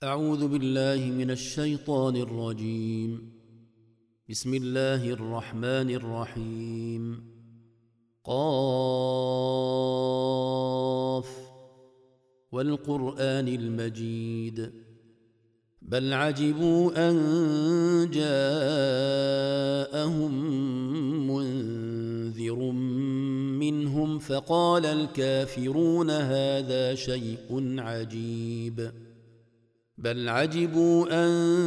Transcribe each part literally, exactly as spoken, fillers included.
أعوذ بالله من الشيطان الرجيم. بسم الله الرحمن الرحيم. قاف والقرآن المجيد بل عجبوا أن جاءهم منذر منهم فقال الكافرون هذا شيء عجيب بل عجبوا أن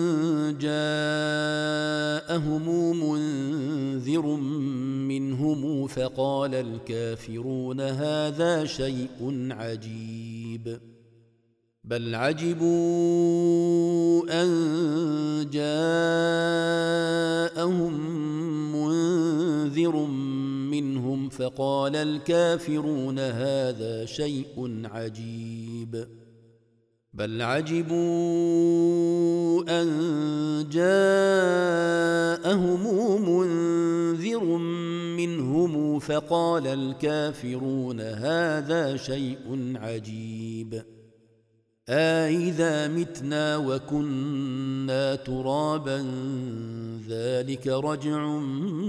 جاءهم منذر منهم فقال الكافرون هذا شيء عجيب بل عجبوا أن جاءهم منذر منهم فقال الكافرون هذا شيء عجيب بل عجبوا أن جاءهم منذر منهم فقال الكافرون هذا شيء عجيب أإذا متنا وكنا ترابا ذلك رجع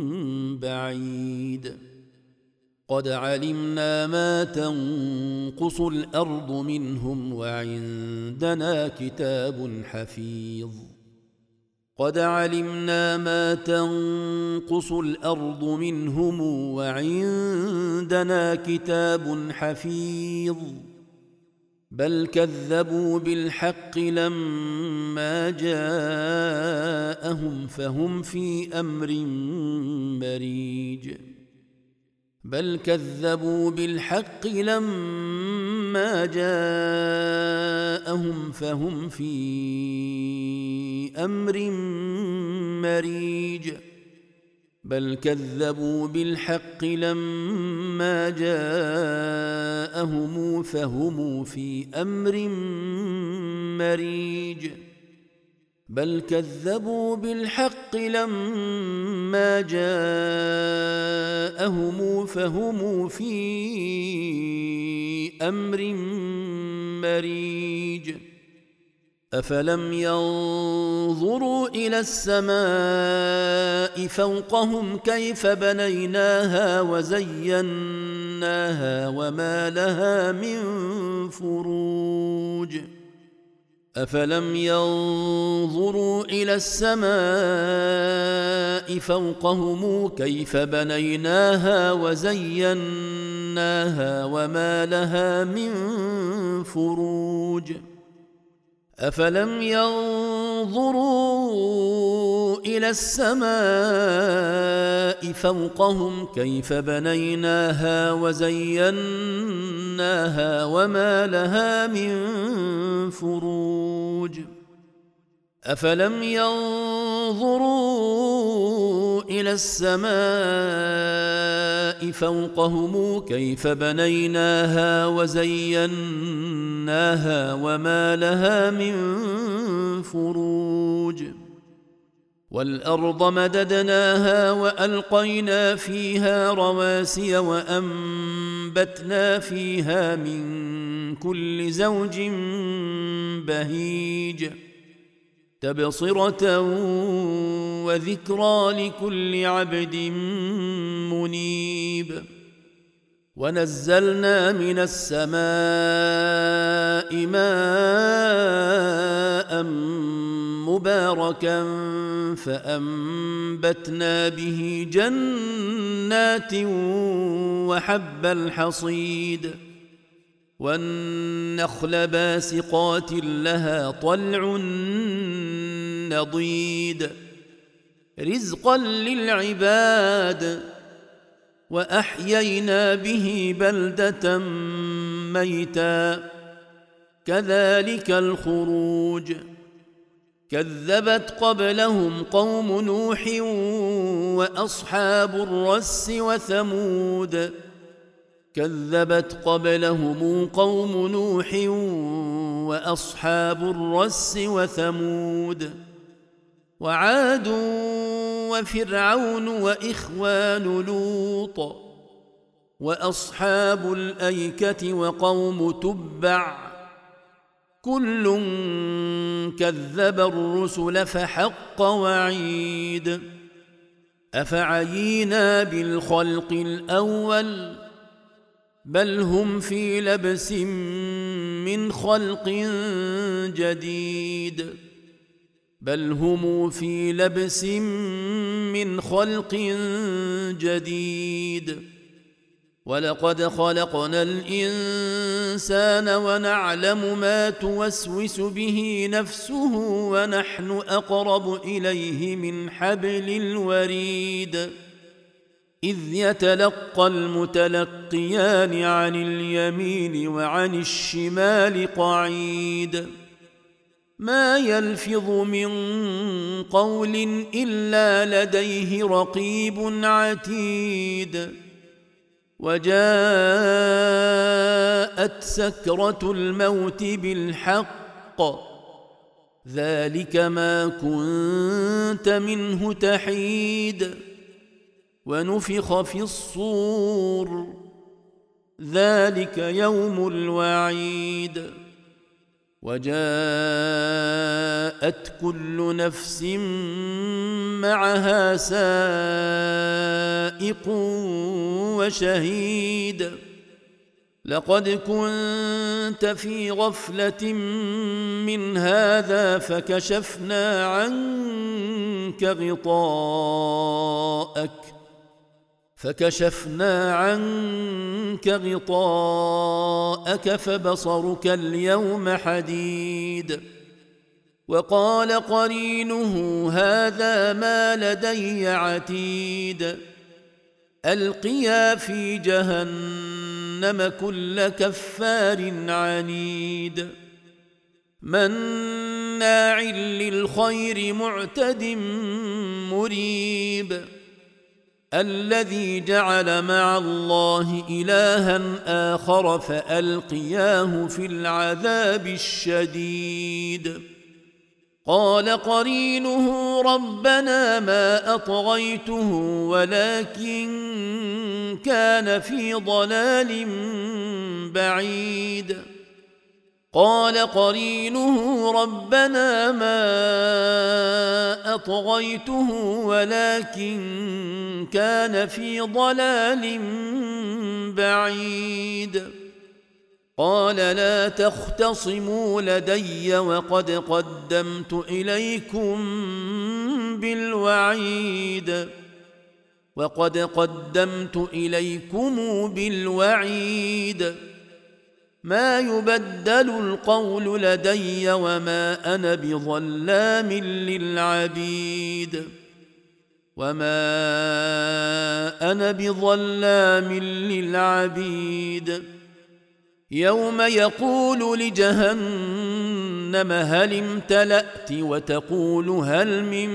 بعيد قد علمنا ما تنقص الأرض منهم وعندنا كتاب حفيظ قد علمنا ما تنقص الأرض منهم وعندنا كتاب حفيظ بل كذبوا بالحق لما جاءهم فهم في أمر مريج بل كذبوا بالحق لما جاءهم فهم في أمر مريج بل كذبوا بالحق لما جاءهم فهم في أمر مريج بل كذبوا بالحق لما جاءهم فهم في أمر مريج أفلم ينظروا إلى السماء فوقهم كيف بنيناها وزيناها وما لها من فروج أفلم ينظروا إلى السماء فوقهم كيف بنيناها وزيناها وما لها من فروج أفلم ينظروا إلى السماء فوقهم كيف بنيناها وزيناها وما لها من فروج أفلم ينظروا إلى السماء فوقهم كيف بنيناها وزيناها وما لها من فروج والأرض مددناها وألقينا فيها رواسي وأنبتنا فيها من كل زوج بهيج تبصرة وذكرى لكل عبد منيب ونزلنا من السماء ماء مباركا فأنبتنا به جنات وحب الحصيد والنخل باسقات لها طلع نضيد رزقا للعباد وأحيينا به بلدة ميتا كذلك الخروج كذبت قبلهم قوم نوح وأصحاب الرس وثمود كذبت قبلهم قوم نوح وأصحاب الرس وثمود وعاد وفرعون وإخوان لوط وأصحاب الأيكة وقوم تبع كل كذب الرسل فحق وعيد أفعينا بالخلق الأول بل هم في لبس من خلق جديد بل هم في لبس من خلق جديد ولقد خلقنا الإنسان ونعلم ما توسوس به نفسه ونحن أقرب إليه من حبل الوريد إذ يتلقى المتلقيان عن اليمين وعن الشمال قعيد ما يلفظ من قول إلا لديه رقيب عتيد وجاءت سكرة الموت بالحق ذلك ما كنت منه تحيد ونفخ في الصور ذلك يوم الوعيد وجاءت كل نفس معها سائق وشهيد لقد كنت في غفلة من هذا فكشفنا عنك غطاءك فكشفنا عنك غطاءك فبصرك اليوم حديد وقال قرينه هذا ما لدي عتيد ألقيا في جهنم كل كفار عنيد مناع للخير معتد مريب الذي جعل مع الله إلها آخر فألقياه في العذاب الشديد قال قرينه ربنا ما أطغيته ولكن كان في ضلال بعيد قال قرينه ربنا ما أطغيته ولكن كان في ضلال بعيد قال لا تختصموا لدي وقد قدمت إليكم بالوعيد وقد قدمت إليكم بالوعيد ما يبدل القول لدي وما أنا بظلام للعبيد وما أنا بظلام للعبيد يوم يقول لجهنم هل امتلأت وتقول هل من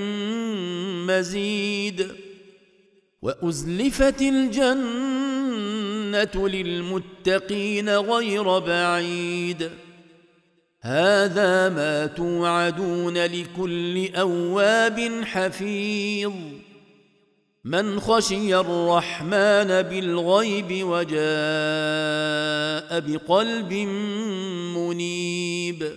مزيد وأزلفت الجنة للمتقين غير بعيد هذا ما توعدون لكل أواب حفيظ من خشي الرحمن بالغيب وجاء بقلب منيب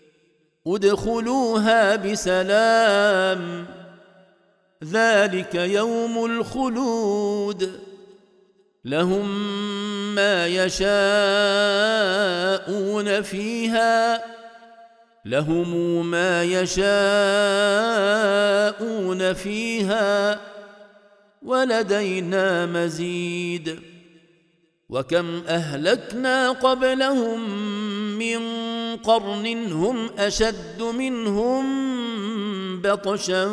ادخلوها بسلام ذلك يوم الخلود لهم ما يشاءون فيها لهم ما يشاءون فيها ولدينا مزيد وكم أهلكنا قبلهم من قرن هم أشد منهم بطشا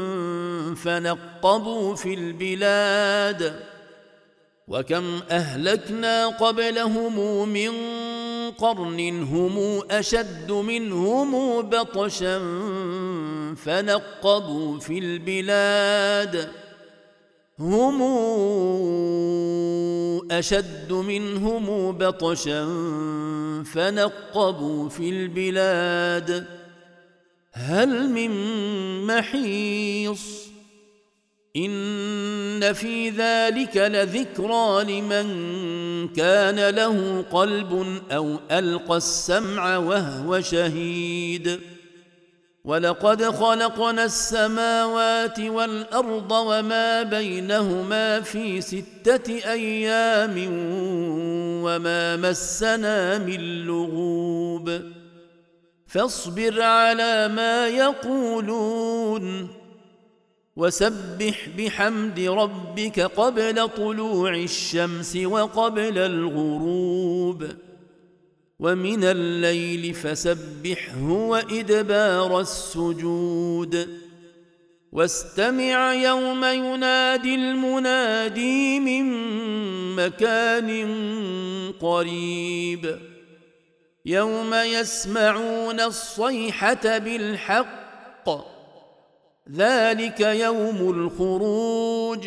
فنقبوا في البلاد وكم أهلكنا قبلهم من قرن هم أشد منهم بطشا فنقبوا في البلاد هم أشد منهم بطشا فنقبوا في البلاد هل من محيص إن في ذلك لذكرى لمن كان له قلب أو ألقى السمع وهو شهيد ولقد خلقنا السماوات والأرض وما بينهما في ستة أيام وما مسنا من لغوب فاصبر على ما يقولون وسبح بحمد ربك قبل طلوع الشمس وقبل الغروب ومن الليل فسبحه وإدبار السجود واستمع يوم ينادي المنادي من مكان قريب يوم يسمعون الصيحة بالحق ذلك يوم الخروج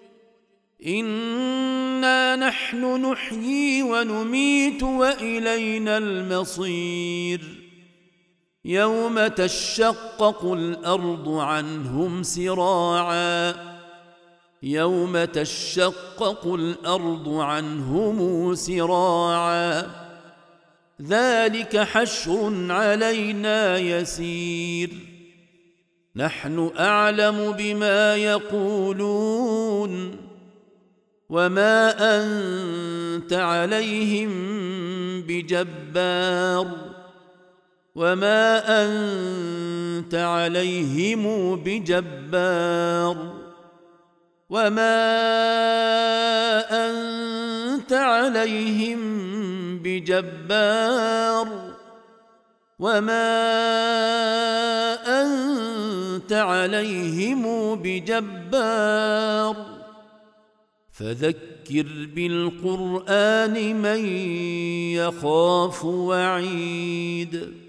إنا نحن نحيي ونميت وإلينا المصير يوم تشقق الأرض عنهم سراعا يوم تشقق الأرض عنهم سراعا ذلك حشر علينا يسير نحن أعلم بما يقولون وما أنت عليهم بجبار وما أنت عليهم بجبار وما أنت عليهم بجبار وما أنت عليهم بجبار فذكر بالقرآن من يخاف وعيد